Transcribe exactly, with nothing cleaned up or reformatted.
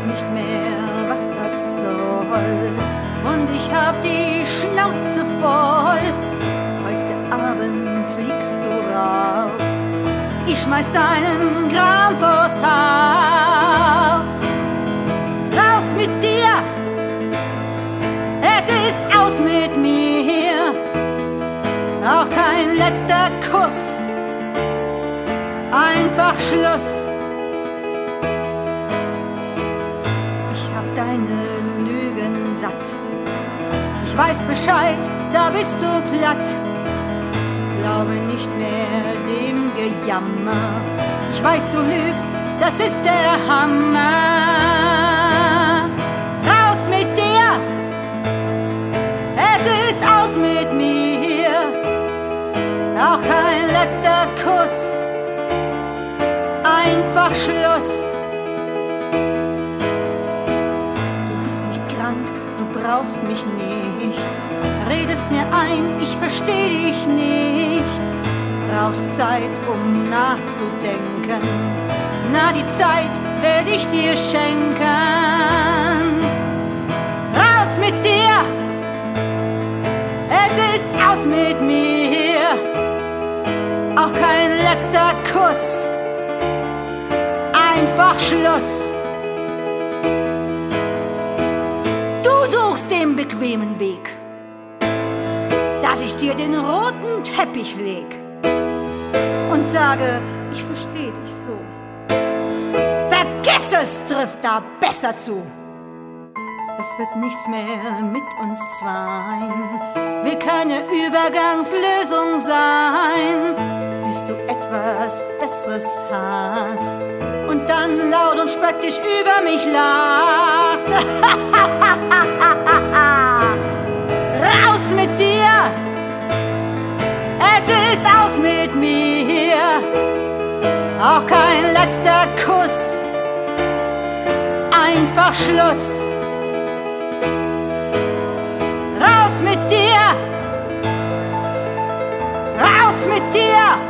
nicht mehr, was das soll. Und ich hab die Schnauze voll. Heute Abend fliegst du raus. Ich schmeiß deinen Kram vors Haus. Raus mit dir. Es ist aus mit mir. Auch kein letzter Kuss. Einfach Schluss. Ich hab deine Lügen satt. Ich weiß Bescheid, da bist du platt. Glaube nicht mehr dem Gejammer. Ich weiß, du lügst, das ist der Hammer. Raus mit dir. Es ist aus mit mir. Auch kein letzter Kuss. Einfach Schluss. Du bist nicht krank, du brauchst mich nicht. Redest mir ein, ich versteh dich nicht. Brauchst Zeit, um nachzudenken. Na, die Zeit werd ich dir schenken. Raus mit dir. Es ist aus mit mir. Auch kein letzter Kuss. Einfach Schluss. Du suchst den bequemen Weg, dass ich dir den roten Teppich leg und sage, ich versteh dich so. Vergiss es, trifft da besser zu. Es wird nichts mehr mit uns zweien, will keine Übergangslösung sein, bis du etwas Besseres hast und dann laut und spöttisch über mich lachst. Raus mit dir, es ist aus mit mir, auch kein letzter Kuss, einfach Schluss. Raus mit dir, raus mit dir.